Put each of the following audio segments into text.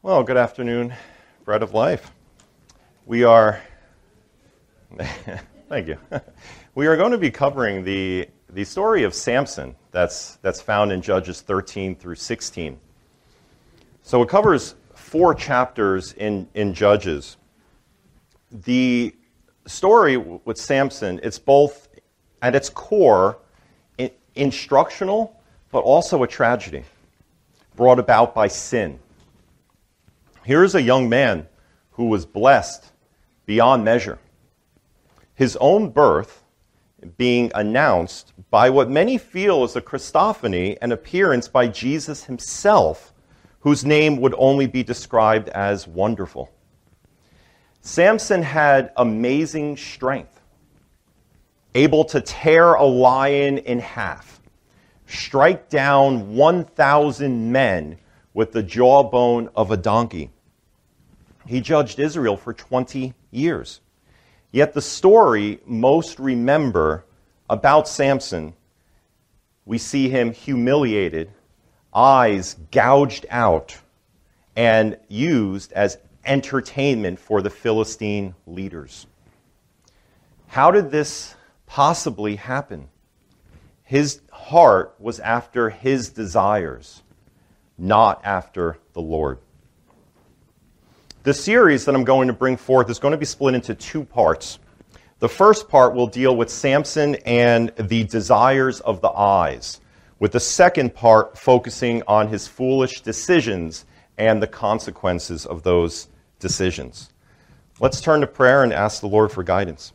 Well, good afternoon, Bread of Life. We are, thank you. We are going to be covering the story of Samson that's found in Judges 13 through 16. So it covers 4 chapters in Judges. The story with Samson, it's both at its core instructional, but also a tragedy brought about by sin. Here's a young man who was blessed beyond measure. His own birth being announced by what many feel is a Christophany, an appearance by Jesus himself, whose name would only be described as wonderful. Samson had amazing strength, able to tear a lion in half, strike down 1,000 men with the jawbone of a donkey. He judged Israel for 20 years. Yet the story most remember about Samson, we see him humiliated, eyes gouged out, and used as entertainment for the Philistine leaders. How did this possibly happen? His heart was after his desires, not after the Lord. The series that I'm going to bring forth is going to be split into 2 parts. The first part will deal with Samson and the desires of the eyes, with the second part focusing on his foolish decisions and the consequences of those decisions. Let's turn to prayer and ask the Lord for guidance.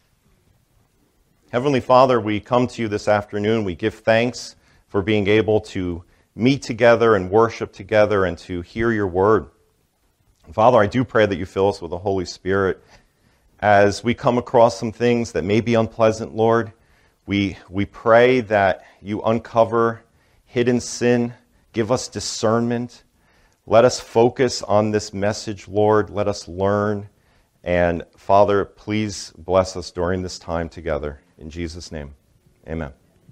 Heavenly Father, we come to you this afternoon. We give thanks for being able to meet together and worship together and to hear your word. Father, I do pray that you fill us with the Holy Spirit as we come across some things that may be unpleasant, Lord. We pray that you uncover hidden sin, give us discernment. Let us focus on this message, Lord. Let us learn. And Father, please bless us during this time together. In Jesus' name, amen.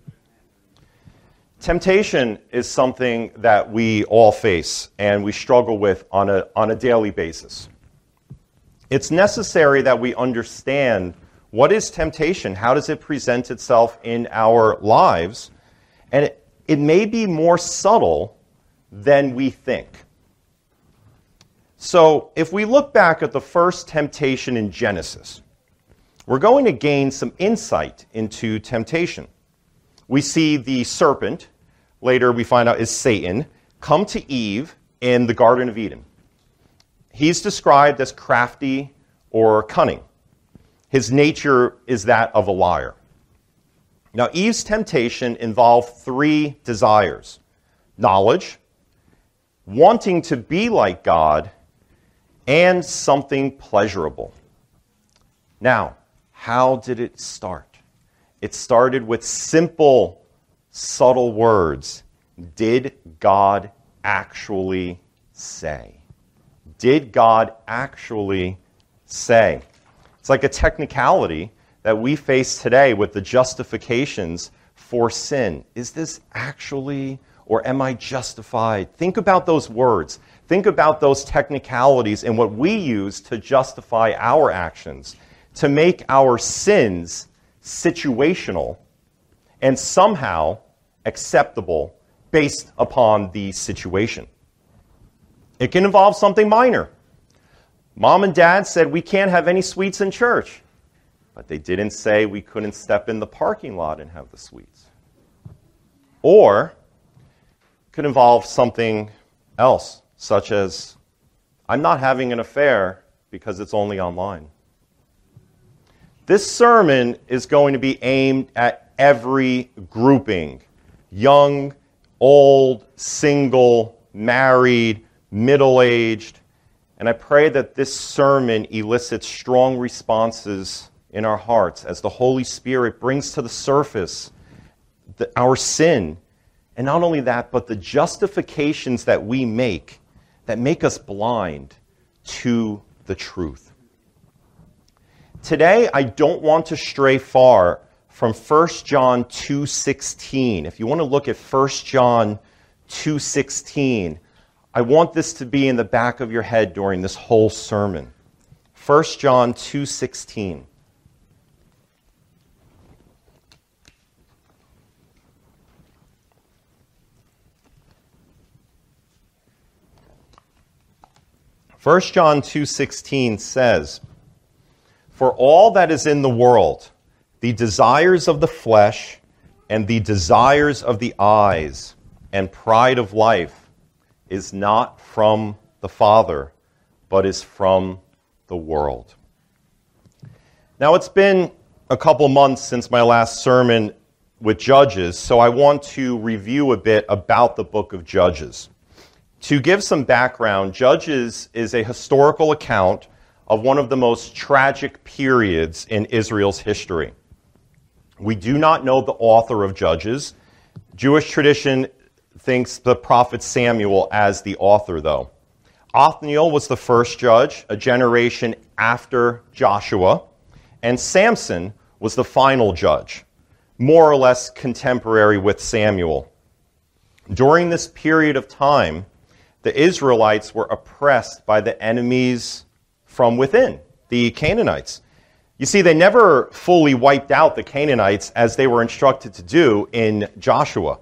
Temptation is something that we all face and we struggle with on a daily basis. It's necessary that we understand what is temptation, how does it present itself in our lives, and it may be more subtle than we think. So if we look back at the first temptation in Genesis, we're going to gain some insight into temptation. We see the serpent, later we find out is Satan, come to Eve in the Garden of Eden. He's described as crafty or cunning. His nature is that of a liar. Now, Eve's temptation involved 3 desires: knowledge, wanting to be like God, and something pleasurable. Now, how did it start? It started with simple, subtle words. Did God actually say? Did God actually say? It's like a technicality that we face today with the justifications for sin. Is this actually, or am I justified? Think about those words. Think about those technicalities and what we use to justify our actions, to make our sins situational and somehow acceptable based upon the situation. It can involve something minor. Mom and Dad said we can't have any sweets in church, but they didn't say we couldn't step in the parking lot and have the sweets. Or it could involve something else, such as I'm not having an affair because it's only online. This sermon is going to be aimed at every grouping: young, old, single, married, middle-aged. And I pray that this sermon elicits strong responses in our hearts as the Holy Spirit brings to the surface our sin. And not only that, but the justifications that we make that make us blind to the truth. Today, I don't want to stray far from 1 John 2:16. If you want to look at 1 John 2:16, I want this to be in the back of your head during this whole sermon. 1 John 2:16. First John 2:16 says, "For all that is in the world, the desires of the flesh and the desires of the eyes and pride of life is not from the Father, but is from the world." Now, it's been a couple months since my last sermon with Judges, so I want to review a bit about the book of Judges. To give some background, Judges is a historical account of one of the most tragic periods in Israel's history. We do not know the author of Judges. Jewish tradition thinks the prophet Samuel as the author, though. Othniel was the first judge, a generation after Joshua, and Samson was the final judge, more or less contemporary with Samuel. During this period of time, the Israelites were oppressed by the enemies from within, the Canaanites. You see, they never fully wiped out the Canaanites as they were instructed to do in Joshua.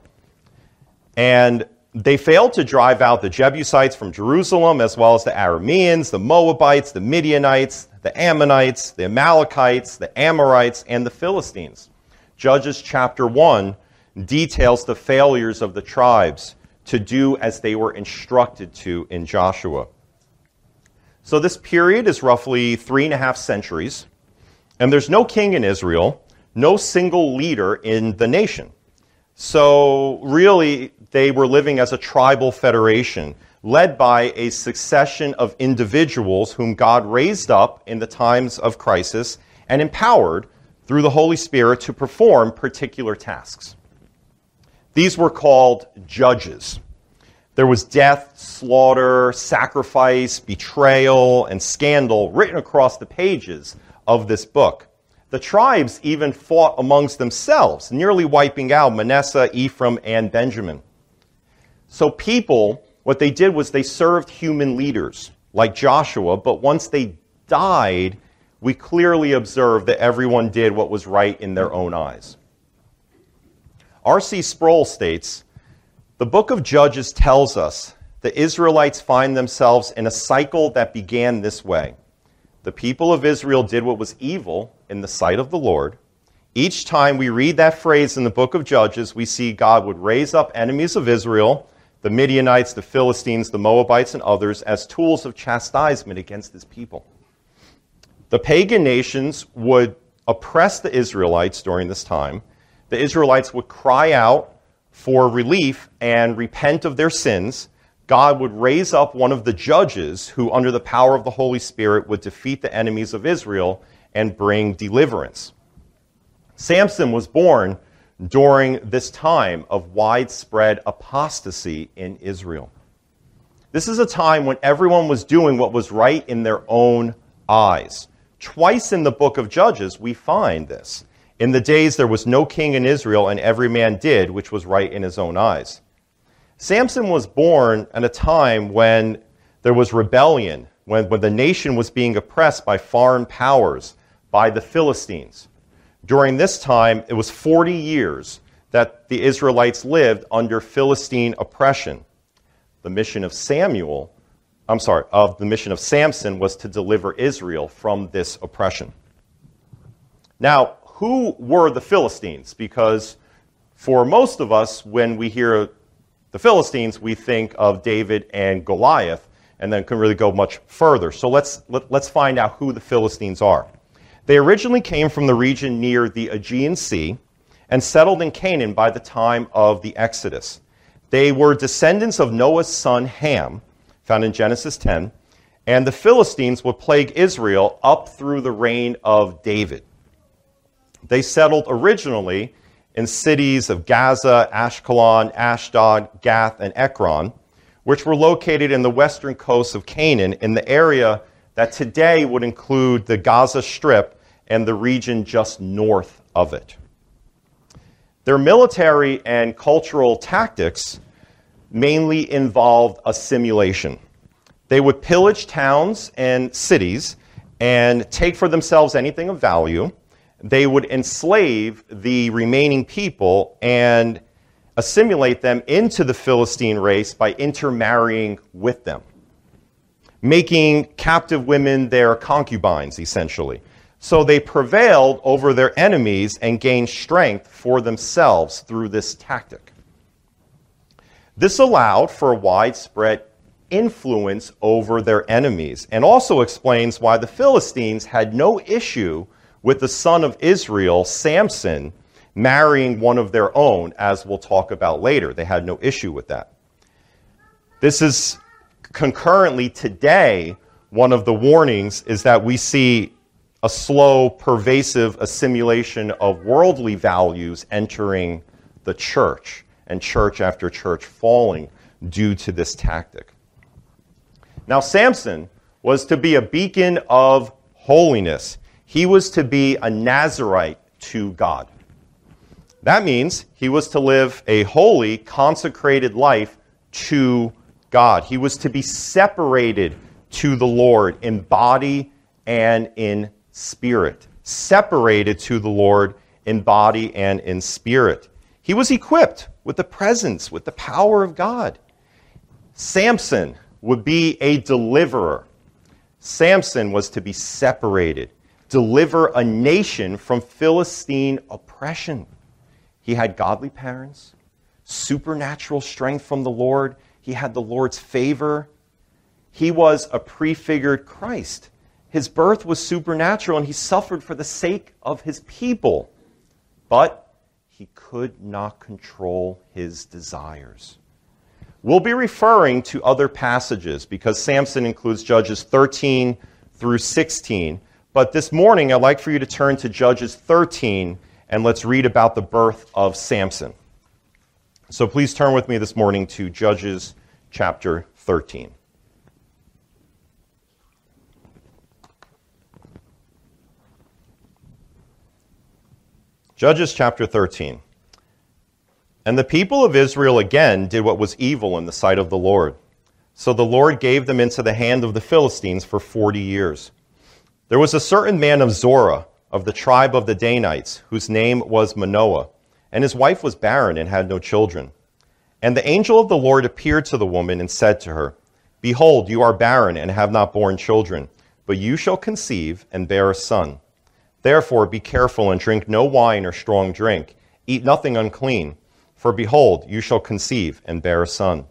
And they failed to drive out the Jebusites from Jerusalem, as well as the Arameans, the Moabites, the Midianites, the Ammonites, the Amalekites, the Amorites, and the Philistines. Judges chapter 1 details the failures of the tribes to do as they were instructed to in Joshua. So this period is roughly 3.5 centuries, and there's no king in Israel, no single leader in the nation. So really, they were living as a tribal federation, led by a succession of individuals whom God raised up in the times of crisis and empowered through the Holy Spirit to perform particular tasks. These were called judges. There was death, slaughter, sacrifice, betrayal, and scandal written across the pages of this book. The tribes even fought amongst themselves, nearly wiping out Manasseh, Ephraim, and Benjamin. So people, what they did was they served human leaders like Joshua, but once they died, we clearly observed that everyone did what was right in their own eyes. R.C. Sproul states, "The book of Judges tells us the Israelites find themselves in a cycle that began this way. The people of Israel did what was evil in the sight of the Lord. Each time we read that phrase in the book of Judges, we see God would raise up enemies of Israel, the Midianites, the Philistines, the Moabites, and others, as tools of chastisement against his people. The pagan nations would oppress the Israelites during this time. The Israelites would cry out for relief and repent of their sins. God would raise up one of the judges who, under the power of the Holy Spirit, would defeat the enemies of Israel and bring deliverance." Samson was born during this time of widespread apostasy in Israel. This is a time when everyone was doing what was right in their own eyes. Twice in the book of Judges, we find this. In the days there was no king in Israel, and every man did which was right in his own eyes. Samson was born at a time when there was rebellion, when the nation was being oppressed by foreign powers, by the Philistines. During this time, it was 40 years that the Israelites lived under Philistine oppression. The mission of Samson was to deliver Israel from this oppression. Now, who were the Philistines? Because for most of us, when we hear the Philistines, we think of David and Goliath, and then can really go much further. So let's find out who the Philistines are. They originally came from the region near the Aegean Sea and settled in Canaan by the time of the Exodus. They were descendants of Noah's son Ham, found in Genesis 10, and the Philistines would plague Israel up through the reign of David. They settled originally in cities of Gaza, Ashkelon, Ashdod, Gath, and Ekron, which were located in the western coast of Canaan, in the area that today would include the Gaza Strip and the region just north of it. Their military and cultural tactics mainly involved assimilation. They would pillage towns and cities and take for themselves anything of value. They would enslave the remaining people and assimilate them into the Philistine race by intermarrying with them, making captive women their concubines, essentially. So they prevailed over their enemies and gained strength for themselves through this tactic. This allowed for a widespread influence over their enemies, and also explains why the Philistines had no issue with the son of Israel, Samson, marrying one of their own, as we'll talk about later. They had no issue with that. This is concurrently today, one of the warnings is that we see a slow, pervasive assimilation of worldly values entering the church, and church after church falling due to this tactic. Now, Samson was to be a beacon of holiness. He was to be a Nazirite to God. That means he was to live a holy, consecrated life to God. He was to be separated to the Lord in body and in spirit. Separated to the Lord in body and in spirit. He was equipped with the presence, with the power of God. Samson would be a deliverer. Samson was to be separated, deliver a nation from Philistine oppression. He had godly parents, supernatural strength from the Lord. He had the Lord's favor. He was a prefigured Christ. His birth was supernatural, and he suffered for the sake of his people. But he could not control his desires. We'll be referring to other passages because Samson includes Judges 13 through 16. But this morning, I'd like for you to turn to Judges 13, and let's read about the birth of Samson. So please turn with me this morning to Judges chapter 13. Judges chapter 13. And the people of Israel again did what was evil in the sight of the Lord. So the Lord gave them into the hand of the Philistines for 40 years. There was a certain man of Zorah, of the tribe of the Danites, whose name was Manoah, and his wife was barren and had no children. And the angel of the Lord appeared to the woman and said to her, Behold, you are barren and have not borne children, but you shall conceive and bear a son. Therefore be careful and drink no wine or strong drink. Eat nothing unclean. For behold, you shall conceive and bear a son.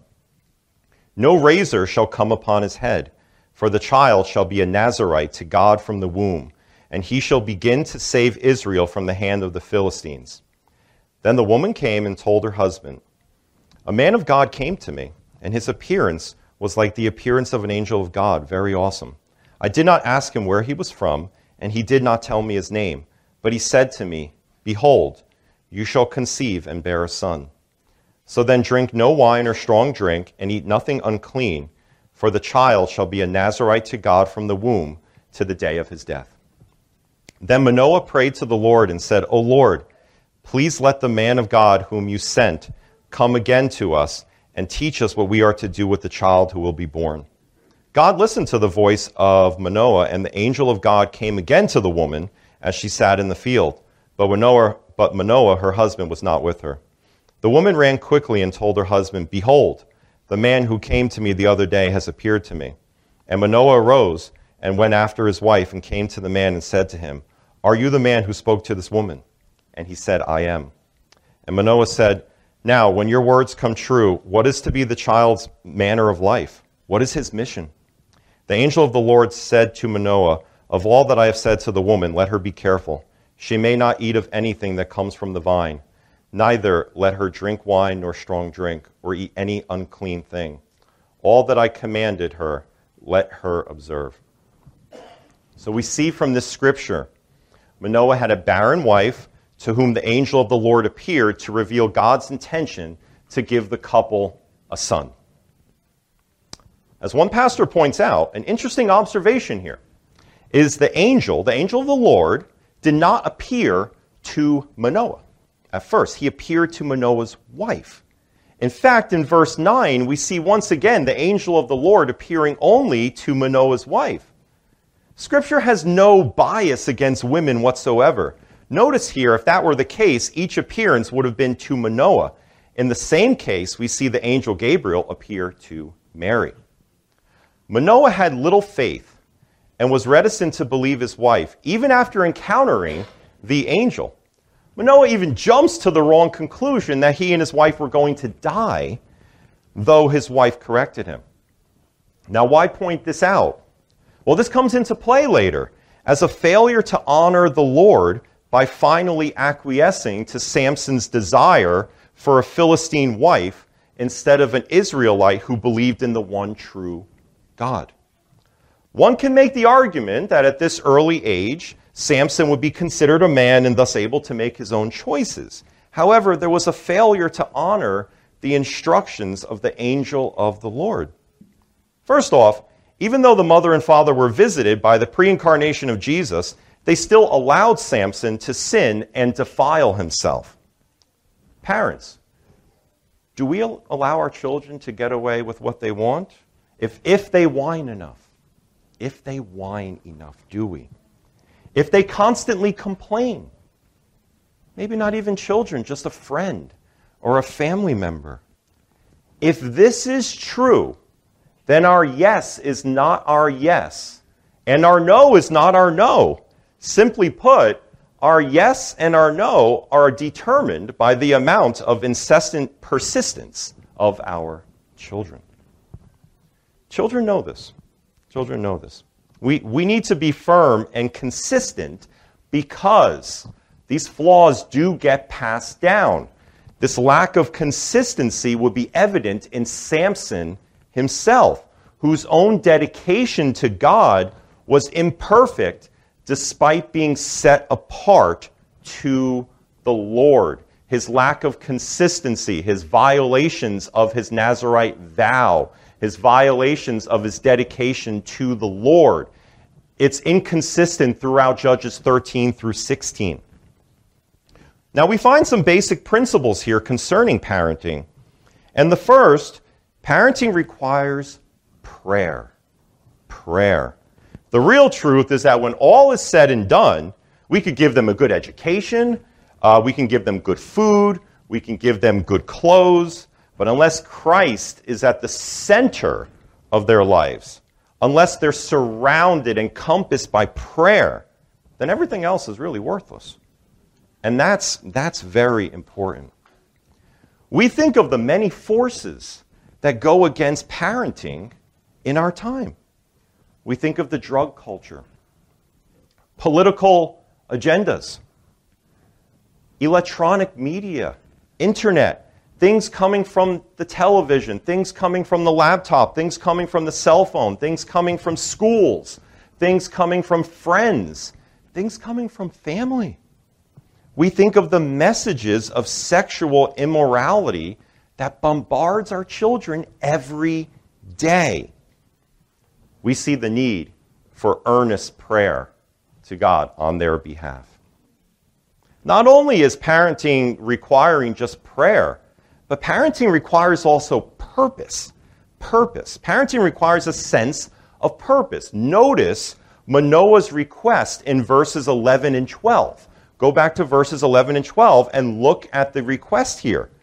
No razor shall come upon his head, for the child shall be a Nazirite to God from the womb, and he shall begin to save Israel from the hand of the Philistines. Then the woman came and told her husband, A man of God came to me, and his appearance was like the appearance of an angel of God, very awesome. I did not ask him where he was from, and he did not tell me his name, but he said to me, Behold, you shall conceive and bear a son. So then drink no wine or strong drink, and eat nothing unclean, for the child shall be a Nazirite to God from the womb to the day of his death. Then Manoah prayed to the Lord and said, O Lord, please let the man of God whom you sent come again to us and teach us what we are to do with the child who will be born. God listened to the voice of Manoah, and the angel of God came again to the woman as she sat in the field. But Manoah, her husband, was not with her. The woman ran quickly and told her husband, Behold, the man who came to me the other day has appeared to me. And Manoah arose and went after his wife and came to the man and said to him, Are you the man who spoke to this woman? And he said, I am. And Manoah said, Now, when your words come true, what is to be the child's manner of life? What is his mission? The angel of the Lord said to Manoah, Of all that I have said to the woman, let her be careful. She may not eat of anything that comes from the vine. Neither let her drink wine nor strong drink, or eat any unclean thing. All that I commanded her, let her observe. So we see from this scripture, Manoah had a barren wife to whom the angel of the Lord appeared to reveal God's intention to give the couple a son. As one pastor points out, an interesting observation here is the angel of the Lord, did not appear to Manoah at first. He appeared to Manoah's wife. In fact, in verse 9, we see once again the angel of the Lord appearing only to Manoah's wife. Scripture has no bias against women whatsoever. Notice here, if that were the case, each appearance would have been to Manoah. In the same case, we see the angel Gabriel appear to Mary. Manoah had little faith and was reticent to believe his wife, even after encountering the angel. Manoah even jumps to the wrong conclusion that he and his wife were going to die, though his wife corrected him. Now, why point this out? Well, this comes into play later as a failure to honor the Lord by finally acquiescing to Samson's desire for a Philistine wife instead of an Israelite who believed in the one true God. One can make the argument that at this early age, Samson would be considered a man and thus able to make his own choices. However, there was a failure to honor the instructions of the angel of the Lord. First off, even though the mother and father were visited by the pre-incarnation of Jesus, they still allowed Samson to sin and defile himself. Parents, do we allow our children to get away with what they want? If they whine enough. If they whine enough, do we? If they constantly complain, maybe not even children, just a friend or a family member. If this is true, then our yes is not our yes, and our no is not our no. Simply put, our yes and our no are determined by the amount of incessant persistence of our children. Children know this. Children know this. We need to be firm and consistent because these flaws do get passed down. This lack of consistency would be evident in Samson himself, whose own dedication to God was imperfect despite being set apart to the Lord. His lack of consistency, his violations of his Nazirite vow, his violations of his dedication to the Lord. It's inconsistent throughout Judges 13 through 16. Now we find some basic principles here concerning parenting. And the first, parenting requires prayer. Prayer. The real truth is that when all is said and done, we could give them a good education, we can give them good food, we can give them good clothes, but unless Christ is at the center of their lives, unless they're surrounded, encompassed by prayer, then everything else is really worthless. And that's very important. We think of the many forces that go against parenting in our time. We think of the drug culture, political agendas, electronic media, internet, things coming from the television, things coming from the laptop, things coming from the cell phone, things coming from schools, things coming from friends, things coming from family. We think of the messages of sexual immorality that bombards our children every day. We see the need for earnest prayer to God on their behalf. Not only is parenting requiring just prayer, but parenting requires also purpose. Purpose. Parenting requires a sense of purpose. Notice Manoah's request in verses 11 and 12. Go back to verses 11 and 12 and look at the request here.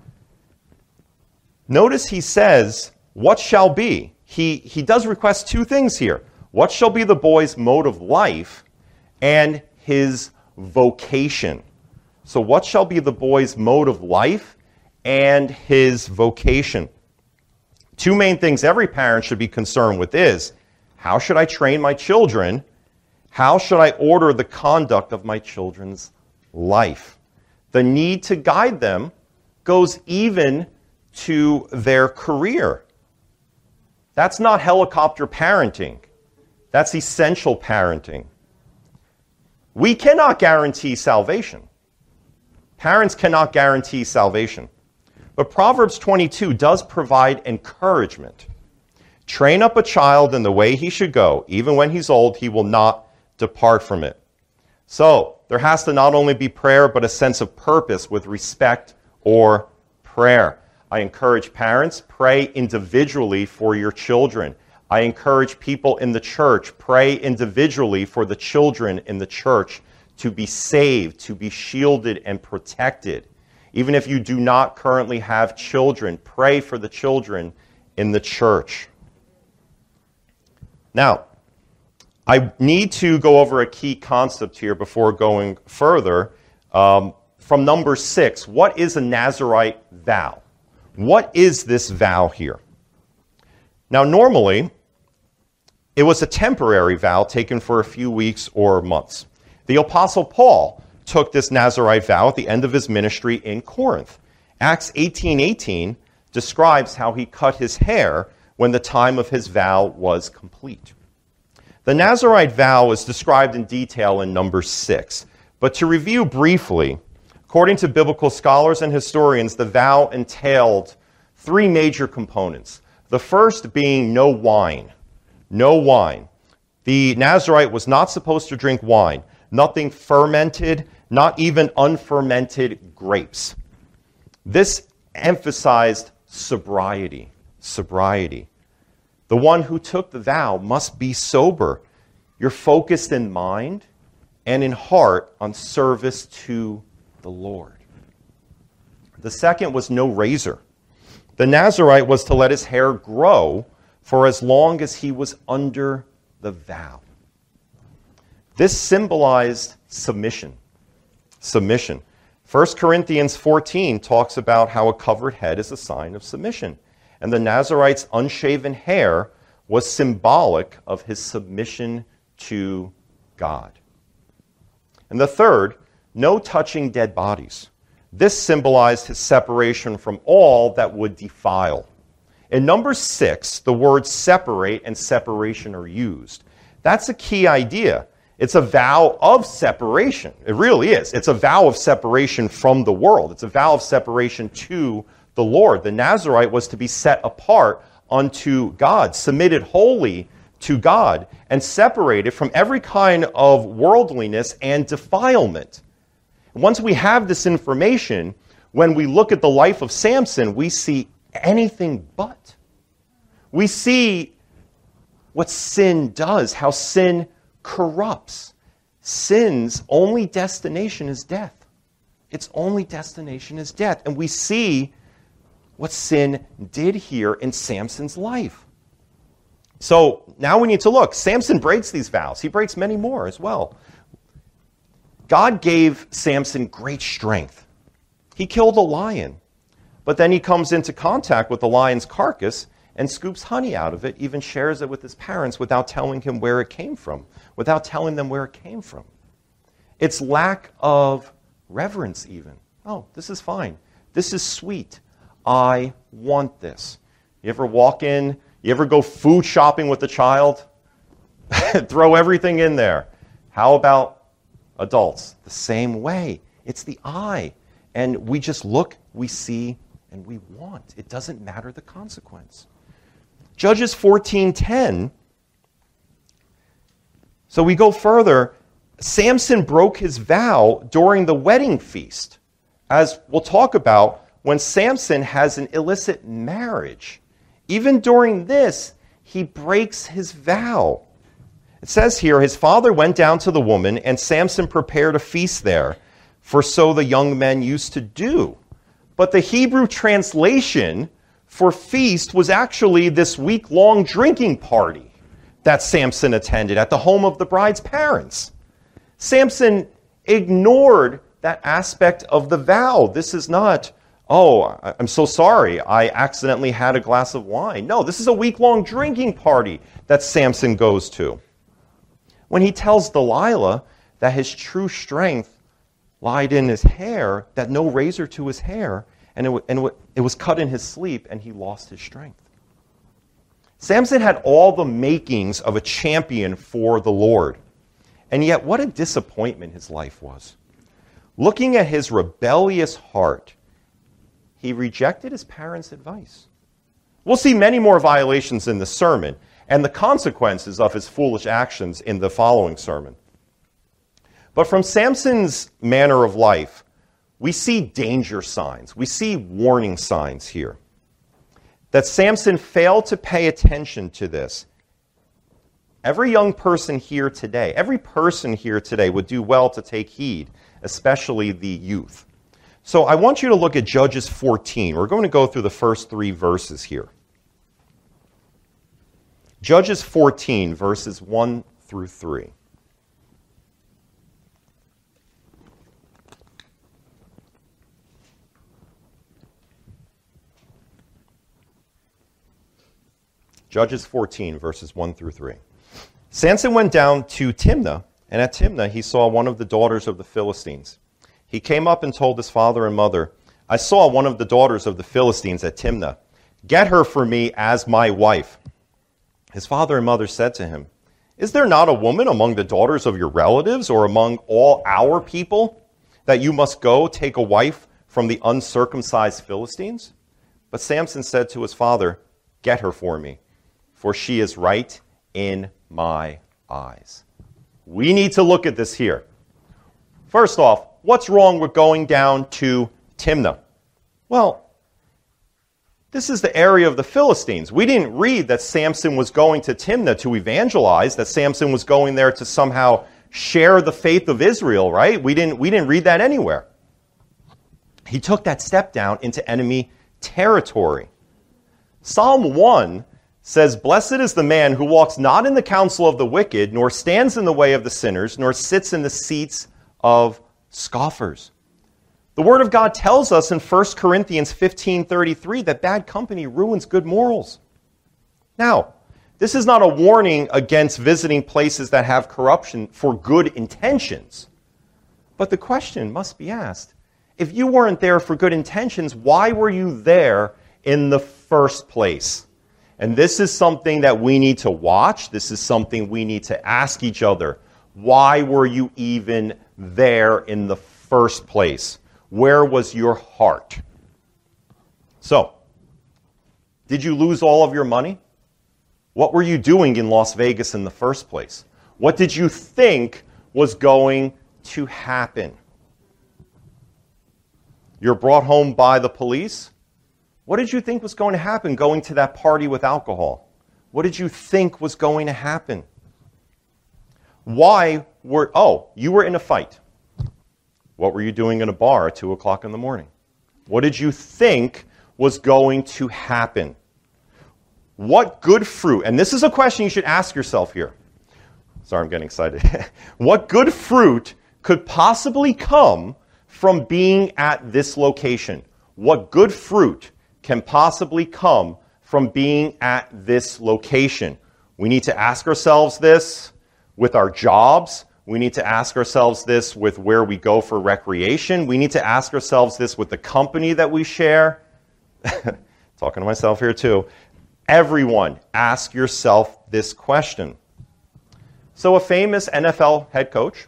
Notice he says, what shall be? He does request two things here. What shall be the boy's mode of life and his vocation? So what shall be the boy's mode of life and his vocation? Two main things every parent should be concerned with is, how should I train my children? How should I order the conduct of my children's life? The need to guide them goes even to their career. That's not helicopter parenting. That's essential parenting. We cannot guarantee salvation. Parents cannot guarantee salvation. But Proverbs 22 does provide encouragement. Train up a child in the way he should go. Even when he's old, he will not depart from it. So, there has to not only be prayer, but a sense of purpose with respect or prayer. I encourage parents, pray individually for your children. I encourage people in the church, pray individually for the children in the church to be saved, to be shielded and protected. Even if you do not currently have children, pray for the children in the church. Now, I need to go over a key concept here before going further. From number 6, what is a Nazirite vow? What is this vow here? Now, normally, it was a temporary vow taken for a few weeks or months. The Apostle Paul took this Nazirite vow at the end of his ministry in Corinth. Acts 18:18 describes how he cut his hair when the time of his vow was complete. The Nazirite vow is described in detail in number 6. But to review briefly, according to biblical scholars and historians, the vow entailed 3 major components. The first being no wine. No wine. The Nazirite was not supposed to drink wine. Nothing fermented, not even unfermented grapes. This emphasized sobriety. Sobriety. The one who took the vow must be sober. You're focused in mind and in heart on service to the Lord. The second was no razor. The Nazirite was to let his hair grow for as long as he was under the vow. This symbolized submission. Submission. 1 Corinthians 14 talks about how a covered head is a sign of submission. And the Nazirite's unshaven hair was symbolic of his submission to God. And the third, no touching dead bodies. This symbolized his separation from all that would defile. In number 6, the words separate and separation are used. That's a key idea. It's a vow of separation. It really is. It's a vow of separation from the world. It's a vow of separation to the Lord. The Nazirite was to be set apart unto God, submitted wholly to God, and separated from every kind of worldliness and defilement. Once we have this information, when we look at the life of Samson, we see anything but. We see what sin does, how sin corrupts. Sin's only destination is death. Its only destination is death. And we see what sin did here in Samson's life. So now we need to look. Samson breaks these vows. He breaks many more as well. God gave Samson great strength. He killed a lion, but then he comes into contact with the lion's carcass and scoops honey out of it, even shares it with his parents without telling him where it came from, without telling them where it came from. It's lack of reverence even. Oh, this is fine. This is sweet. I want this. You ever walk in, you ever go food shopping with a child? Throw everything in there. How about adults? The same way. It's the eye. And we just look, we see, and we want. It doesn't matter the consequence. Judges 14:10. So we go further. Samson broke his vow during the wedding feast. As we'll talk about, when Samson has an illicit marriage, even during this, he breaks his vow. It says here, his father went down to the woman, and Samson prepared a feast there, for so the young men used to do. But the Hebrew translation for feast was actually this week-long drinking party that Samson attended at the home of the bride's parents. Samson ignored that aspect of the vow. This is not, oh, I'm so sorry, I accidentally had a glass of wine. No, this is a week-long drinking party that Samson goes to. When he tells Delilah that his true strength lied in his hair, that no razor to his hair, and it was cut in his sleep, and he lost his strength. Samson had all the makings of a champion for the Lord. And yet, what a disappointment his life was. Looking at his rebellious heart, he rejected his parents' advice. We'll see many more violations in the sermon and the consequences of his foolish actions in the following sermon. But from Samson's manner of life, we see danger signs. We see warning signs here. That Samson failed to pay attention to this. Every young person here today, every person here today would do well to take heed, especially the youth. So I want you to look at Judges 14. We're going to go through the first 3 verses here. Judges 14, verses 1 through 3. Judges 14, verses 1 through 3. Samson went down to Timnah, and at Timnah he saw one of the daughters of the Philistines. He came up and told his father and mother, I saw one of the daughters of the Philistines at Timnah. Get her for me as my wife. His father and mother said to him, Is there not a woman among the daughters of your relatives or among all our people that you must go take a wife from the uncircumcised Philistines? But Samson said to his father, Get her for me, for she is right in my eyes. We need to look at this here. First off, what's wrong with going down to Timnah? Well, this is the area of the Philistines. We didn't read that Samson was going to Timnah to evangelize, that Samson was going there to somehow share the faith of Israel, right? We didn't read that anywhere. He took that step down into enemy territory. Psalm 1 says, Blessed is the man who walks not in the counsel of the wicked, nor stands in the way of the sinners, nor sits in the seats of scoffers. The Word of God tells us in 1 Corinthians 15:33 that bad company ruins good morals. Now, this is not a warning against visiting places that have corruption for good intentions. But the question must be asked, if you weren't there for good intentions, why were you there in the first place? And this is something that we need to watch. This is something we need to ask each other. Why were you even there in the first place? Where was your heart? So, did you lose all of your money? What were you doing in Las Vegas in the first place? What did you think was going to happen? You're brought home by the police? What did you think was going to happen going to that party with alcohol? What did you think was going to happen? You were in a fight. What were you doing in a bar at 2 o'clock in the morning? What did you think was going to happen? What good fruit, and this is a question you should ask yourself here. Sorry, I'm getting excited. What good fruit could possibly come from being at this location? What good fruit can possibly come from being at this location? We need to ask ourselves this with our jobs. We need to ask ourselves this with where we go for recreation. We need to ask ourselves this with the company that we share. Talking to myself here too. Everyone, ask yourself this question. So a famous NFL head coach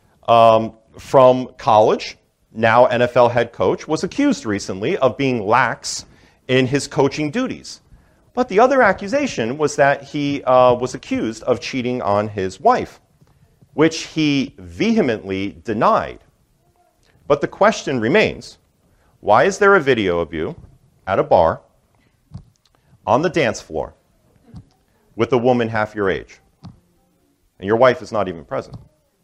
from college, now NFL head coach, was accused recently of being lax in his coaching duties. But the other accusation was that he was accused of cheating on his wife, which he vehemently denied. But the question remains, why is there a video of you at a bar on the dance floor with a woman half your age, and your wife is not even present?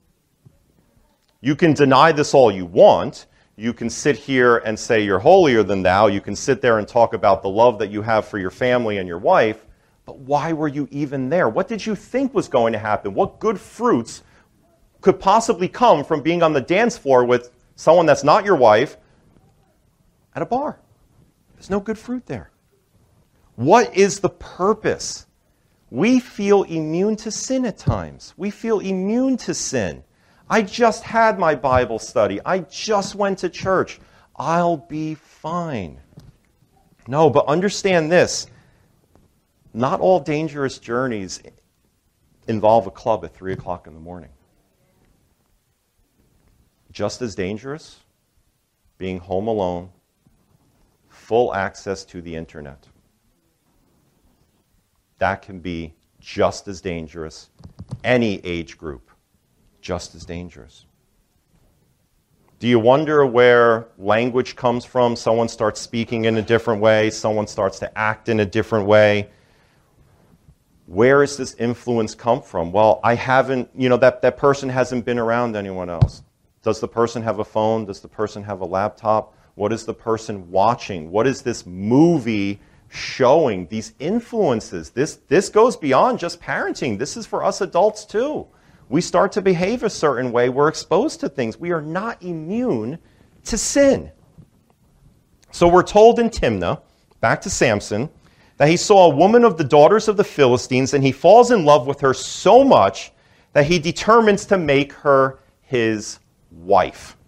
You can deny this all you want. You can sit here and say you're holier than thou. You can sit there and talk about the love that you have for your family and your wife. But why were you even there? What did you think was going to happen? What good fruits could possibly come from being on the dance floor with someone that's not your wife at a bar? There's no good fruit there. What is the purpose? We feel immune to sin at times. We feel immune to sin. I just had my Bible study. I just went to church. I'll be fine. No, but understand this. Not all dangerous journeys involve a club at 3 o'clock in the morning. Just as dangerous, being home alone, full access to the internet. That can be just as dangerous. Any age group, just as dangerous. Do you wonder where language comes from? Someone starts speaking in a different way. Someone starts to act in a different way. Where does this influence come from? Well, I haven't, that person hasn't been around anyone else. Does the person have a phone? Does the person have a laptop? What is the person watching? What is this movie showing? These influences. This goes beyond just parenting. This is for us adults too. We start to behave a certain way. We're exposed to things. We are not immune to sin. So we're told in Timnah, back to Samson, that he saw a woman of the daughters of the Philistines, and he falls in love with her so much that he determines to make her his wife.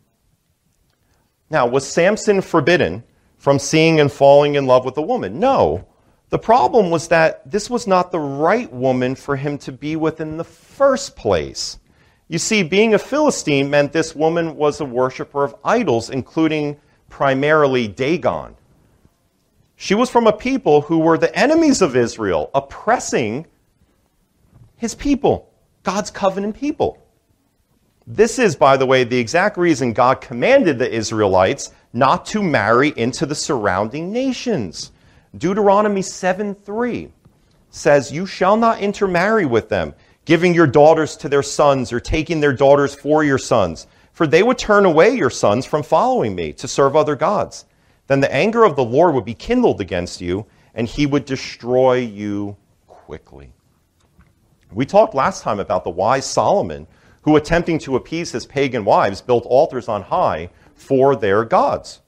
Now, was Samson forbidden from seeing and falling in love with a woman? No. The problem was that this was not the right woman for him to be with in the first place. You see, being a Philistine meant this woman was a worshiper of idols, including primarily Dagon. She was from a people who were the enemies of Israel, oppressing his people, God's covenant people. This is, by the way, the exact reason God commanded the Israelites not to marry into the surrounding nations. Deuteronomy 7:3 says, "You shall not intermarry with them, giving your daughters to their sons or taking their daughters for your sons, for they would turn away your sons from following me to serve other gods. Then the anger of the Lord would be kindled against you, and he would destroy you quickly." We talked last time about the wise Solomon, who, attempting to appease his pagan wives, built altars on high for their gods.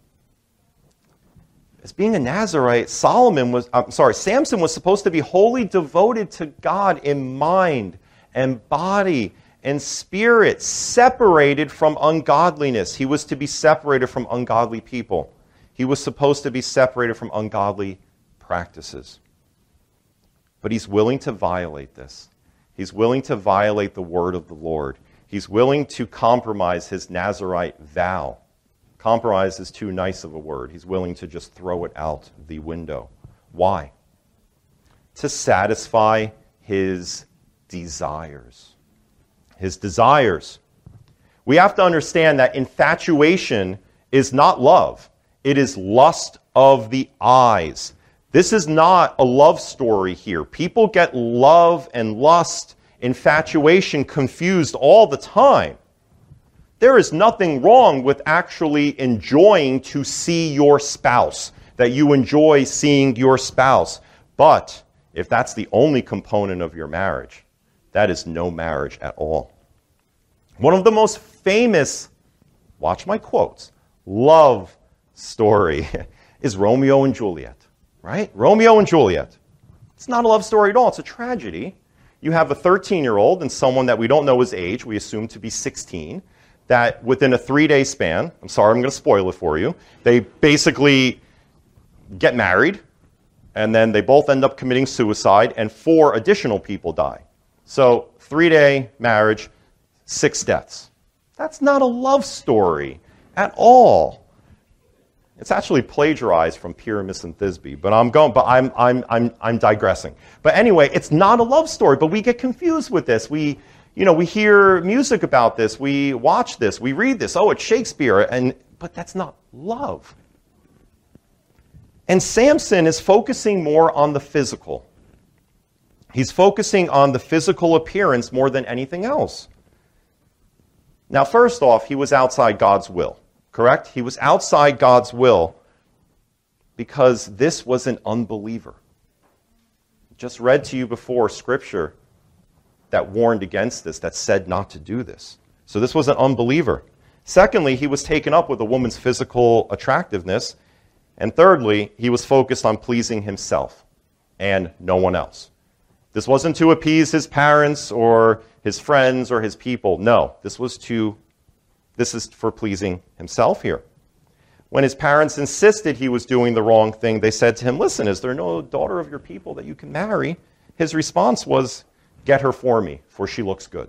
As being a Nazirite, Samson was supposed to be wholly devoted to God in mind and body and spirit, separated from ungodliness. He was to be separated from ungodly people. He was supposed to be separated from ungodly practices. But he's willing to violate this. He's willing to violate the word of the Lord. He's willing to compromise his Nazirite vow. Compromise is too nice of a word. He's willing to just throw it out the window. Why? To satisfy his desires. His desires. We have to understand that infatuation is not love. It is lust of the eyes. This is not a love story here. People get love and lust, infatuation confused all the time. There is nothing wrong with actually enjoying to see your spouse, that you enjoy seeing your spouse. But if that's the only component of your marriage, that is no marriage at all. One of the most famous, watch my quotes, love story is Romeo and Juliet, right? Romeo and Juliet. It's not a love story at all. It's a tragedy. You have a 13-year-old and someone that we don't know his age, we assume to be 16, that within a 3-day span, I'm sorry, I'm going to spoil it for you, they basically get married, and then they both end up committing suicide, and 4 additional people die. So 3-day marriage, 6 deaths. That's not a love story at all. It's actually plagiarized from Pyramus and Thisbe, but I'm digressing. But anyway, it's not a love story, but we get confused with this. We hear music about this, we watch this, we read this. Oh, it's Shakespeare, but that's not love. And Samson is focusing more on the physical. He's focusing on the physical appearance more than anything else. Now, first off, he was outside God's will, correct? He was outside God's will because this was an unbeliever. Just read to you before Scripture that warned against this, that said not to do this. So this was an unbeliever. Secondly, he was taken up with a woman's physical attractiveness. And thirdly, he was focused on pleasing himself and no one else. This wasn't to appease his parents or his friends or his people. No, this is for pleasing himself here. When his parents insisted he was doing the wrong thing, they said to him, "Listen, is there no daughter of your people that you can marry?" His response was, "Get her for me, for she looks good."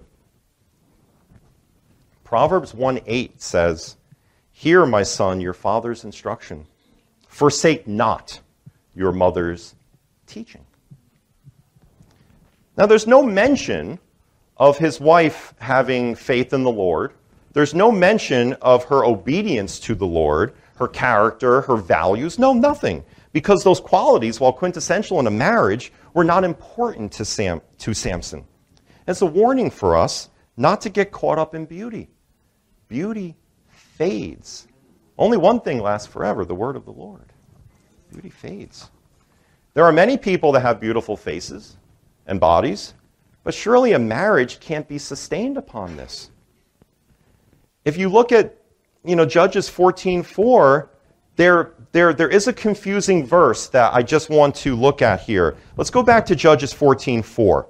Proverbs 1:8 says, "Hear, my son, your father's instruction. Forsake not your mother's teaching." Now, there's no mention of his wife having faith in the Lord. There's no mention of her obedience to the Lord, her character, her values. No, nothing. Because those qualities, while quintessential in a marriage, were not important to Samson. It's a warning for us not to get caught up in beauty. Beauty fades. Only one thing lasts forever, the word of the Lord. Beauty fades. There are many people that have beautiful faces and bodies, but surely a marriage can't be sustained upon this. If you look at, Judges 14:4, there is a confusing verse that I just want to look at here. Let's go back to Judges 14:4.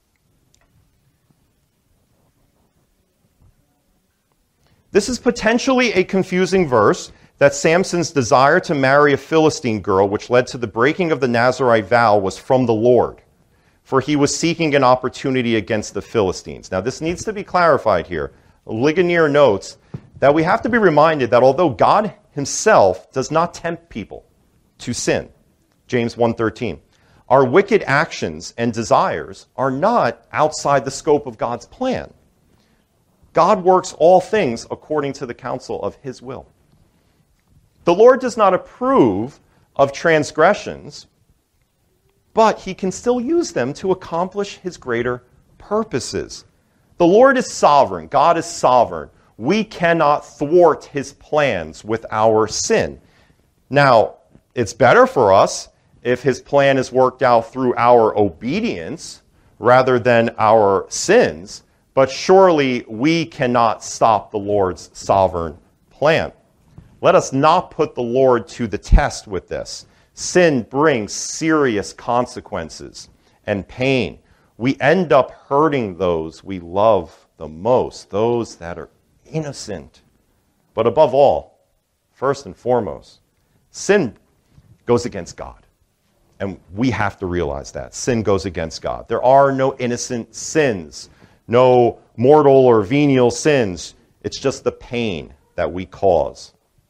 This is potentially a confusing verse, that Samson's desire to marry a Philistine girl, which led to the breaking of the Nazirite vow, was from the Lord, for he was seeking an opportunity against the Philistines. Now, this needs to be clarified here. Ligonier notes that we have to be reminded that although God himself does not tempt people to sin, James 1:13, our wicked actions and desires are not outside the scope of God's plan. God works all things according to the counsel of his will. The Lord does not approve of transgressions, but he can still use them to accomplish his greater purposes. The Lord is sovereign. God is sovereign. We cannot thwart his plans with our sin. Now, it's better for us if his plan is worked out through our obedience rather than our sins, but surely we cannot stop the Lord's sovereign plan. Let us not put the Lord to the test with this. Sin brings serious consequences and pain. We end up hurting those we love the most, those that are innocent. But above all, first and foremost, sin goes against God. And we have to realize that. Sin goes against God. There are no innocent sins, no mortal or venial sins. It's just the pain that we cause,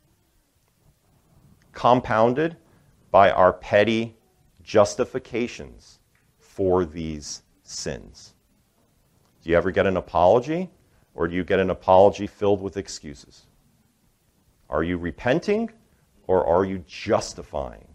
compounded by our petty justifications for these sins. Do you ever get an apology, or do you get an apology filled with excuses? Are you repenting, or are you justifying?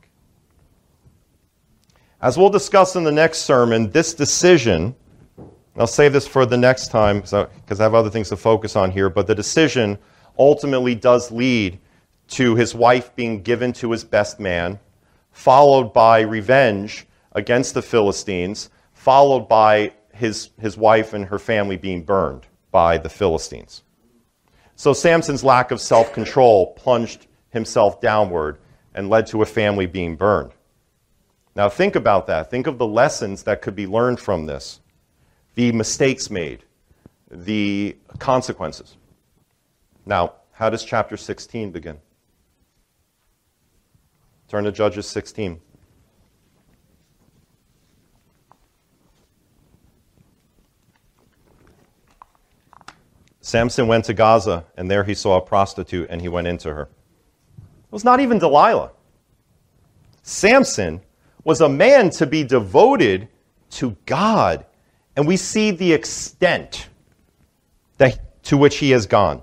As we'll discuss in the next sermon, this decision, I'll save this for the next time because I have other things to focus on here, but the decision ultimately does lead to his wife being given to his best man, followed by revenge against the Philistines, followed by his wife and her family being burned by the Philistines. So Samson's lack of self-control plunged himself downward and led to a family being burned. Now think about that. Think of the lessons that could be learned from this, the mistakes made, the consequences. Now, how does chapter 16 begin? Turn to Judges 16. Samson went to Gaza, and there he saw a prostitute, and he went into her. It was not even Delilah. Samson was a man to be devoted to God, and we see the extent to which he has gone.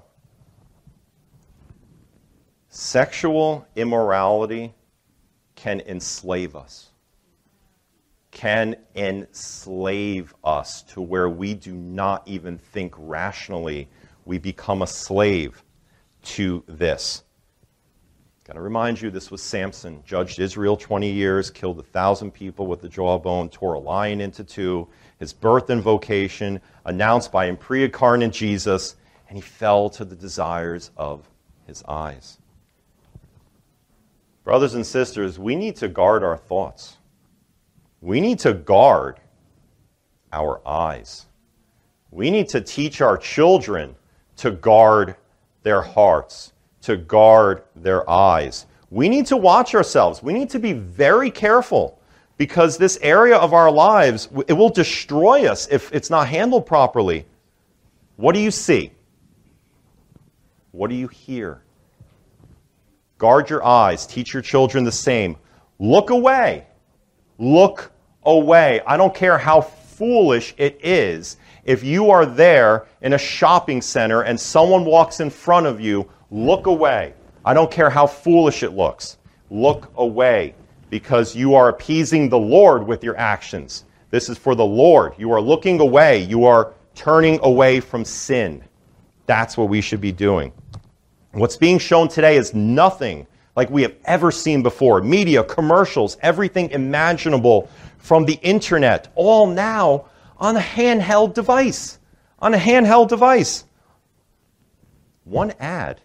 Sexual immorality can enslave us, can enslave us to where we do not even think rationally. We become a slave to this. Got to remind you, this was Samson, judged Israel 20 years, killed 1,000 people with the jawbone, tore a lion into two, his birth and vocation announced by him pre-incarnate Jesus, and he fell to the desires of his eyes. Brothers and sisters, we need to guard our thoughts. We need to guard our eyes. We need to teach our children to guard their hearts, to guard their eyes. We need to watch ourselves. We need to be very careful because this area of our lives, it will destroy us if it's not handled properly. What do you see? What do you hear? Guard your eyes. Teach your children the same. Look away. Look away. I don't care how foolish it is if you are there in a shopping center and someone walks in front of you, look away. I don't care how foolish it looks. Look away, because you are appeasing the Lord with your actions. This is for the Lord. You are looking away. You are turning away from sin. That's what we should be doing. What's being shown today is nothing like we have ever seen before. Media, commercials, everything imaginable from the internet, all now on a handheld device. On a handheld device. One ad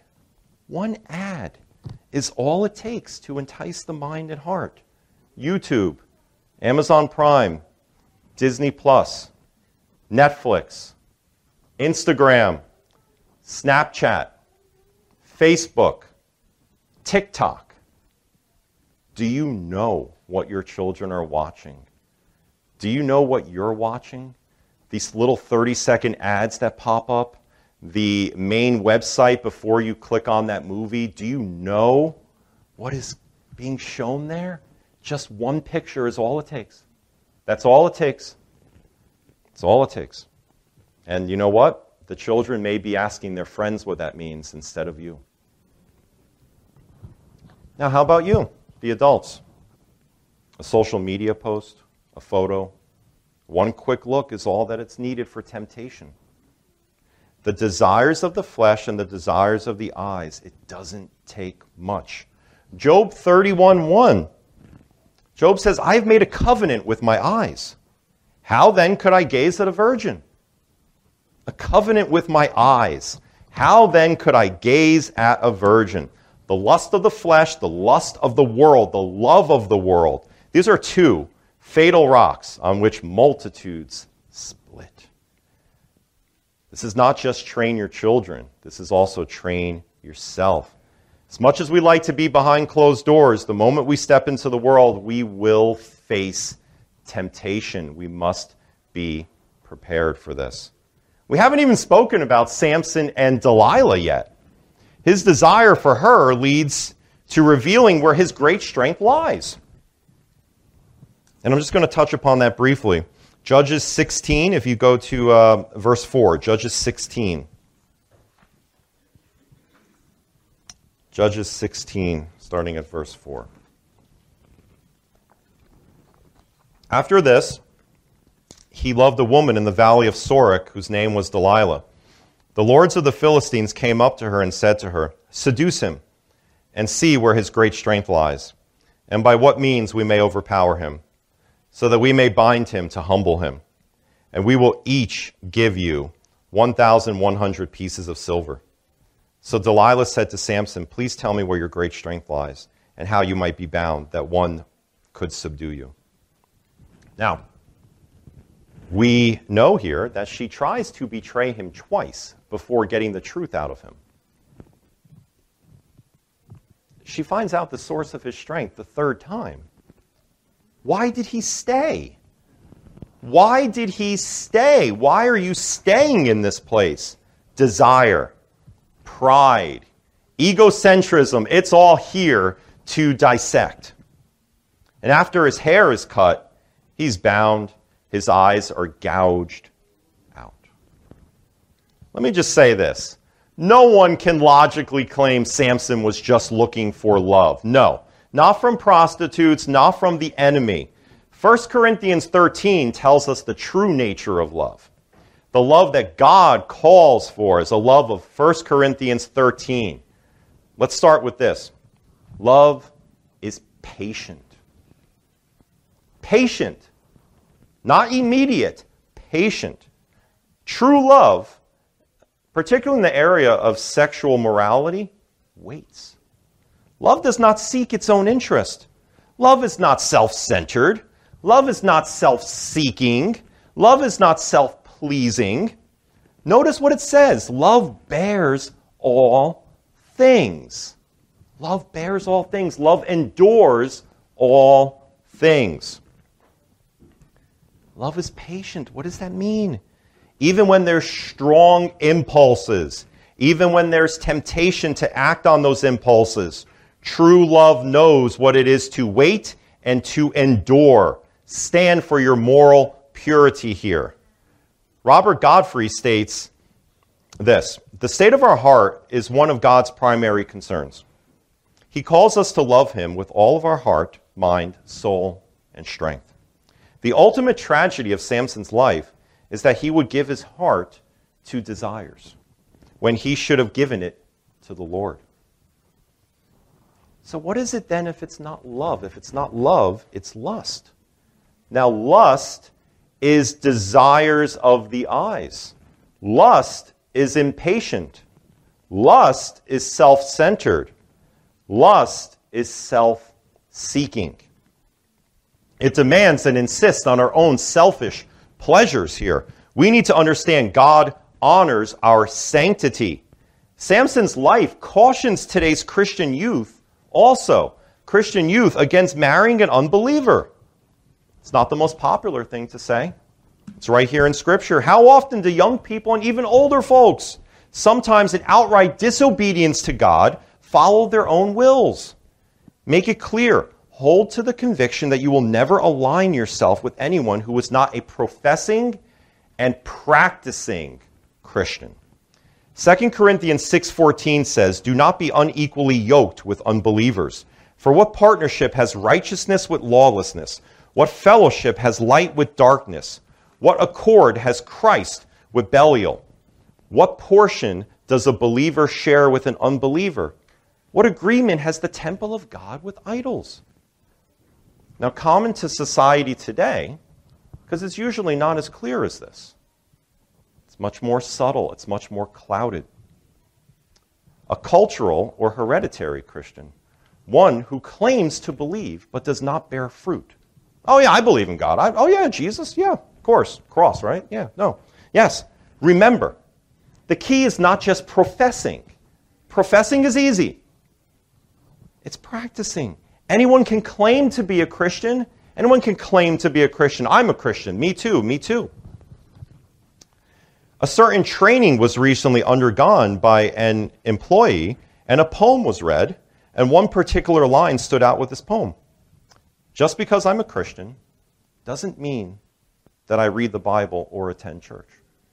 is all it takes to entice the mind and heart. YouTube, Amazon Prime, Disney Plus, Netflix, Instagram, Snapchat, Facebook, TikTok. Do you know what your children are watching? Do you know what you're watching? These little 30-second ads that pop up, the main website before you click on that movie, do you know what is being shown there? Just one picture is all it takes. That's all it takes. It's all it takes. And you know what? The children may be asking their friends what that means instead of you. Now, how about you, the adults? A social media post, a photo, one quick look is all that it's needed for temptation. The desires of the flesh and the desires of the eyes, it doesn't take much. Job 31:1. Job says, I've made a covenant with my eyes. How then could I gaze at a virgin? A covenant with my eyes. How then could I gaze at a virgin? The lust of the flesh, the lust of the world, the love of the world. These are two fatal rocks on which multitudes split. This is not just train your children. This is also train yourself. As much as we like to be behind closed doors, the moment we step into the world, we will face temptation. We must be prepared for this. We haven't even spoken about Samson and Delilah yet. His desire for her leads to revealing where his great strength lies. And I'm just going to touch upon that briefly. Judges 16, if you go to verse 4, Judges 16. Judges 16, starting at verse 4. After this, he loved a woman in the valley of Sorek, whose name was Delilah. The lords of the Philistines came up to her and said to her, seduce him, and see where his great strength lies, and by what means we may overpower him, so that we may bind him to humble him. And we will each give you 1,100 pieces of silver. So Delilah said to Samson, please tell me where your great strength lies, and how you might be bound, that one could subdue you. Now, we know here that she tries to betray him twice before getting the truth out of him. She finds out the source of his strength the third time. Why did he stay? Why did he stay? Why are you staying in this place? Desire, pride, egocentrism, it's all here to dissect. And after his hair is cut, he's bound, his eyes are gouged out. Let me just say this. No one can logically claim Samson was just looking for love. No, not from prostitutes, not from the enemy. 1 Corinthians 13 tells us the true nature of love. The love that God calls for is a love of 1 Corinthians 13. Let's start with this. Love is patient. Patient. Not immediate. Patient. True love, particularly in the area of sexual morality, waits. Love does not seek its own interest. Love is not self-centered. Love is not self-seeking. Love is not self-pleasing. Notice what it says. Love bears all things. Love bears all things. Love endures all things. Love is patient. What does that mean? Even when there's strong impulses, even when there's temptation to act on those impulses, true love knows what it is to wait and to endure. Stand for your moral purity here. Robert Godfrey states this: the state of our heart is one of God's primary concerns. He calls us to love him with all of our heart, mind, soul, and strength. The ultimate tragedy of Samson's life is that he would give his heart to desires when he should have given it to the Lord. So what is it then if it's not love? If it's not love, it's lust. Now, lust is desires of the eyes. Lust is impatient. Lust is self-centered. Lust is self-seeking. It demands and insists on our own selfish pleasures here. We need to understand God honors our sanctity. Samson's life cautions today's Christian youth also. Christian youth against marrying an unbeliever. It's not the most popular thing to say. It's right here in Scripture. How often do young people and even older folks, sometimes in outright disobedience to God, follow their own wills? Make it clear. Hold to the conviction that you will never align yourself with anyone who is not a professing and practicing Christian. 2 Corinthians 6:14 says, "Do not be unequally yoked with unbelievers. For what partnership has righteousness with lawlessness? What fellowship has light with darkness? What accord has Christ with Belial? What portion does a believer share with an unbeliever? What agreement has the temple of God with idols?" Now, common to society today, because it's usually not as clear as this. It's much more subtle. It's much more clouded. A cultural or hereditary Christian, one who claims to believe but does not bear fruit. Oh yeah, I believe in God. Oh yeah, Jesus, yeah, of course. Cross, right? Yeah, no. Yes, remember, the key is not just professing. Professing is easy. It's practicing. Anyone can claim to be a Christian. Anyone can claim to be a Christian. I'm a Christian. Me too. Me too. A certain training was recently undergone by an employee, and a poem was read, and one particular line stood out with this poem. Just because I'm a Christian doesn't mean that I read the Bible or attend church.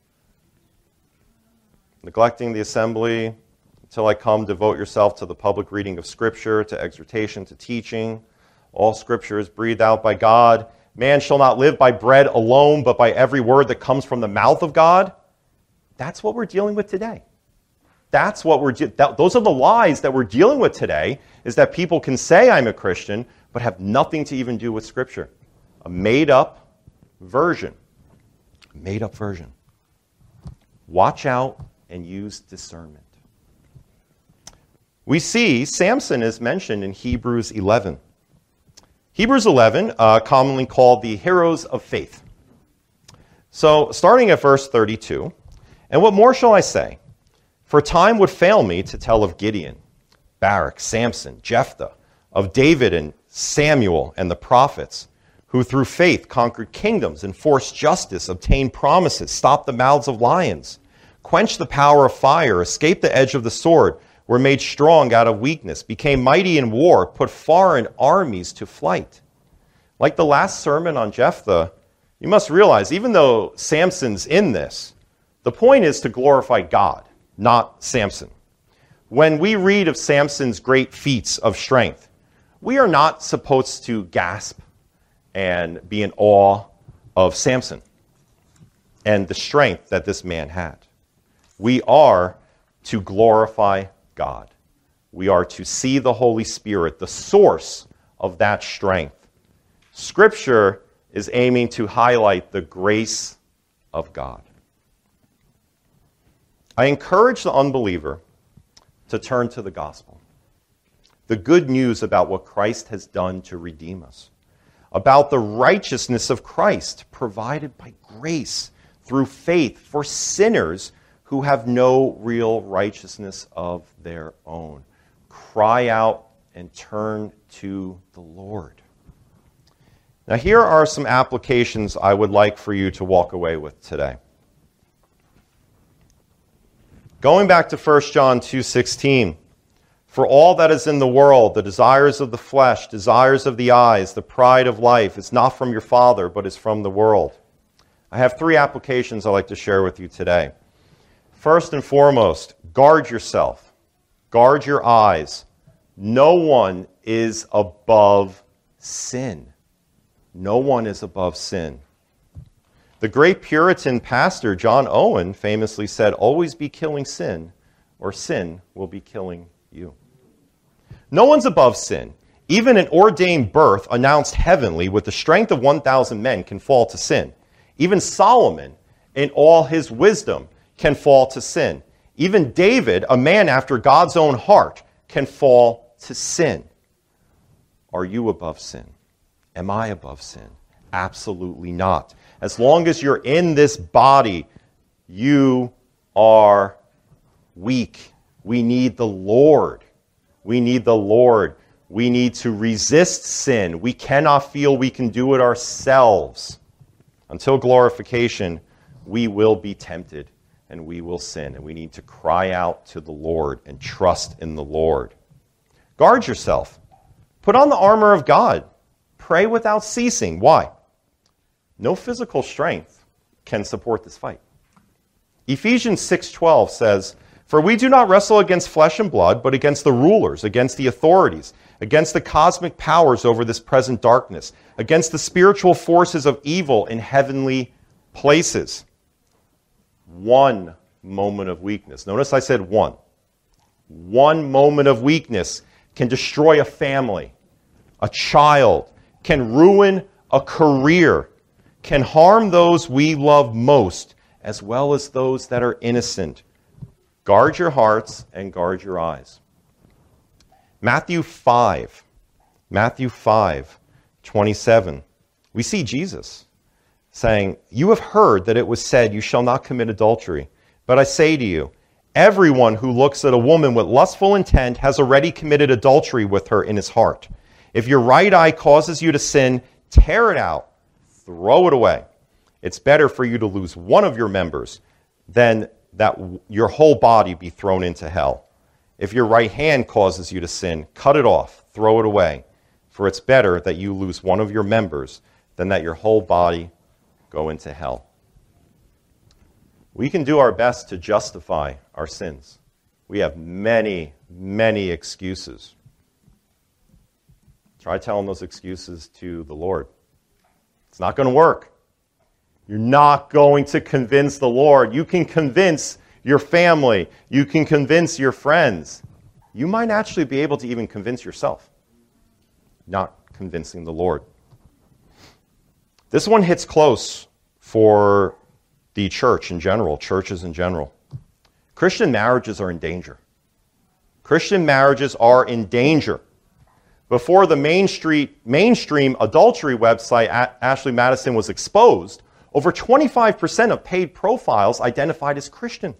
Neglecting the assembly until I come, devote yourself to the public reading of Scripture, to exhortation, to teaching. All Scripture is breathed out by God. Man shall not live by bread alone, but by every word that comes from the mouth of God. That's what we're dealing with today. Those are the lies that we're dealing with today, is that people can say I'm a Christian, but have nothing to even do with Scripture. A made-up version. A made-up version. Watch out and use discernment. We see Samson is mentioned in Hebrews 11. Hebrews 11, commonly called the heroes of faith. So, starting at verse 32, "And what more shall I say? For time would fail me to tell of Gideon, Barak, Samson, Jephthah, of David and Samuel and the prophets, who through faith conquered kingdoms, enforced justice, obtained promises, stopped the mouths of lions, quenched the power of fire, escaped the edge of the sword, were made strong out of weakness, became mighty in war, put foreign armies to flight." Like the last sermon on Jephthah, you must realize, even though Samson's in this, the point is to glorify God, not Samson. When we read of Samson's great feats of strength, we are not supposed to gasp and be in awe of Samson and the strength that this man had. We are to glorify God. We are to see the Holy Spirit, the source of that strength. Scripture is aiming to highlight the grace of God. I encourage the unbeliever to turn to the gospel. The good news about what Christ has done to redeem us. About the righteousness of Christ provided by grace through faith for sinners who have no real righteousness of their own. Cry out and turn to the Lord. Now, here are some applications I would like for you to walk away with today. Going back to 1 John 2:16, "For all that is in the world, the desires of the flesh, desires of the eyes, the pride of life, is not from your Father, but is from the world. I have 3 applications I'd like to share with you today. First and foremost, guard yourself. Guard your eyes. No one is above sin. No one is above sin. The great Puritan pastor John Owen famously said, "Always be killing sin, or sin will be killing you." No one's above sin. Even an ordained birth announced heavenly with the strength of 1,000 men can fall to sin. Even Solomon, in all his wisdom, can fall to sin. Even David, a man after God's own heart, can fall to sin. Are you above sin? Am I above sin? Absolutely not. As long as you're in this body, you are weak. We need the Lord. We need the Lord. We need to resist sin. We cannot feel we can do it ourselves. Until glorification, we will be tempted and we will sin. And we need to cry out to the Lord and trust in the Lord. Guard yourself. Put on the armor of God. Pray without ceasing. Why? No physical strength can support this fight. Ephesians 6:12 says, "For we do not wrestle against flesh and blood, but against the rulers, against the authorities, against the cosmic powers over this present darkness, against the spiritual forces of evil in heavenly places." One moment of weakness. Notice I said one. One moment of weakness can destroy a family, a child, can ruin a career, can harm those we love most, as well as those that are innocent. Guard your hearts and guard your eyes. Matthew 5:27. We see Jesus saying, "You have heard that it was said, 'You shall not commit adultery.' But I say to you, everyone who looks at a woman with lustful intent has already committed adultery with her in his heart. If your right eye causes you to sin, tear it out, throw it away. It's better for you to lose one of your members than that your whole body be thrown into hell. If your right hand causes you to sin, cut it off, throw it away. For it's better that you lose one of your members than that your whole body go into hell." We can do our best to justify our sins. We have many, many excuses. Try telling those excuses to the Lord. It's not going to work. You're not going to convince the Lord. You can convince your family. You can convince your friends. You might actually be able to even convince yourself. Not convincing the Lord. This one hits close for the church in general, churches in general. Christian marriages are in danger. Christian marriages are in danger. Before the mainstream adultery website Ashley Madison was exposed, over 25% of paid profiles identified as Christian.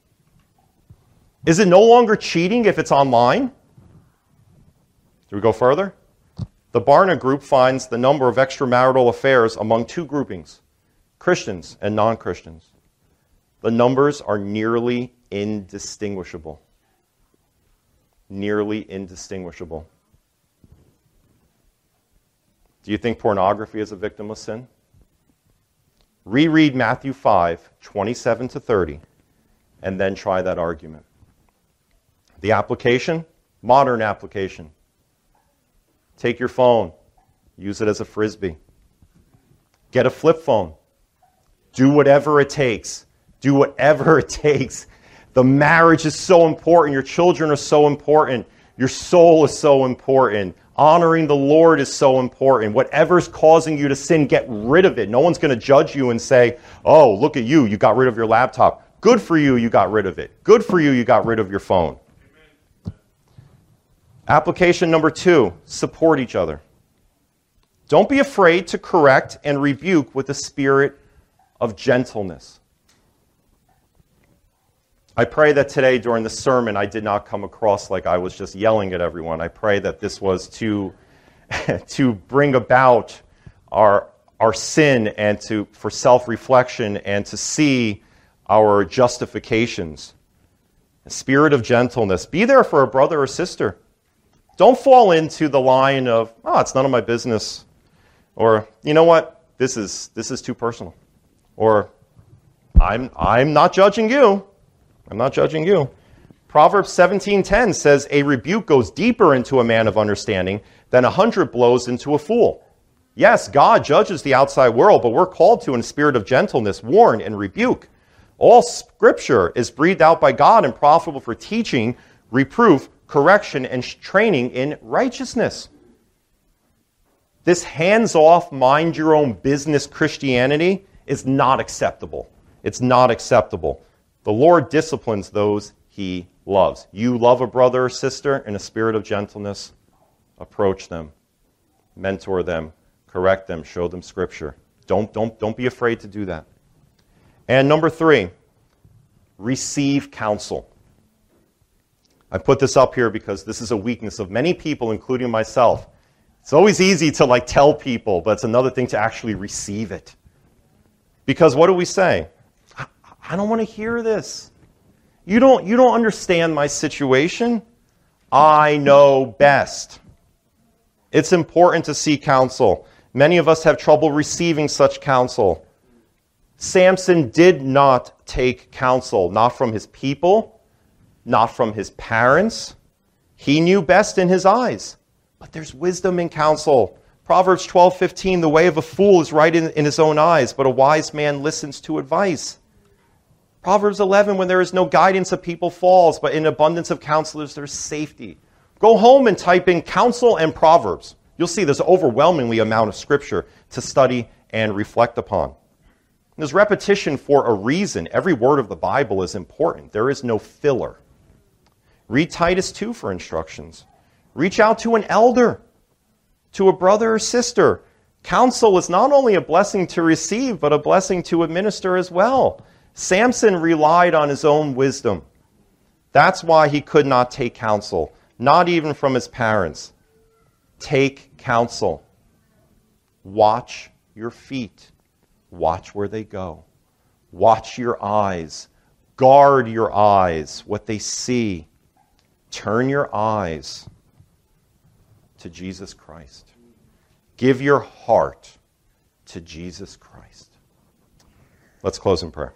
Is it no longer cheating if it's online? Do we go further? The Barna Group finds the number of extramarital affairs among 2 groupings, Christians and non-Christians. The numbers are nearly indistinguishable. Nearly indistinguishable. Do you think pornography is a victim of sin? Reread Matthew 5:27-30, and then try that argument. The application, modern application. Take your phone, use it as a frisbee. Get a flip phone. Do whatever it takes. Do whatever it takes. The marriage is so important. Your children are so important. Your soul is so important. Honoring the Lord is so important. Whatever's causing you to sin, get rid of it. No one's going to judge you and say, "Oh, look at you. You got rid of your laptop. Good for you, you got rid of it. Good for you, you got rid of your phone." Amen. Application number 2, support each other. Don't be afraid to correct and rebuke with a spirit of gentleness. I pray that today during the sermon I did not come across like I was just yelling at everyone. I pray that this was to bring about our sin and for self-reflection and to see our justifications. A spirit of gentleness. Be there for a brother or sister. Don't fall into the line of, "Oh, it's none of my business," or, "You know what? This is too personal," Or, I'm not judging you. I'm not judging you. Proverbs 17:10 says, a rebuke goes deeper into a man of understanding than 100 blows into a fool. Yes, God judges the outside world, but we're called to, in a spirit of gentleness, warn and rebuke. All Scripture is breathed out by God and profitable for teaching, reproof, correction, and training in righteousness. This hands-off, mind-your-own-business Christianity is not acceptable. It's not acceptable. The Lord disciplines those He loves. You love a brother or sister in a spirit of gentleness, approach them, mentor them, correct them, show them Scripture. Don't be afraid to do that. And number 3, receive counsel. I put this up here because this is a weakness of many people, including myself. It's always easy to tell people, but it's another thing to actually receive it. Because what do we say? I don't want to hear this. You don't understand my situation. I know best. It's important to seek counsel. Many of us have trouble receiving such counsel. Samson did not take counsel, not from his people, not from his parents. He knew best in his eyes. But there's wisdom in counsel. Proverbs 12:15, the way of a fool is right in his own eyes, but a wise man listens to advice. Proverbs 11, when there is no guidance, a people falls, but in abundance of counselors, there's safety. Go home and type in counsel and Proverbs. You'll see there's an overwhelmingly amount of Scripture to study and reflect upon. There's repetition for a reason. Every word of the Bible is important. There is no filler. Read Titus 2 for instructions. Reach out to an elder, to a brother or sister. Counsel is not only a blessing to receive, but a blessing to administer as well. Samson relied on his own wisdom. That's why he could not take counsel, not even from his parents. Take counsel. Watch your feet. Watch where they go. Watch your eyes. Guard your eyes, what they see. Turn your eyes to Jesus Christ. Give your heart to Jesus Christ. Let's close in prayer.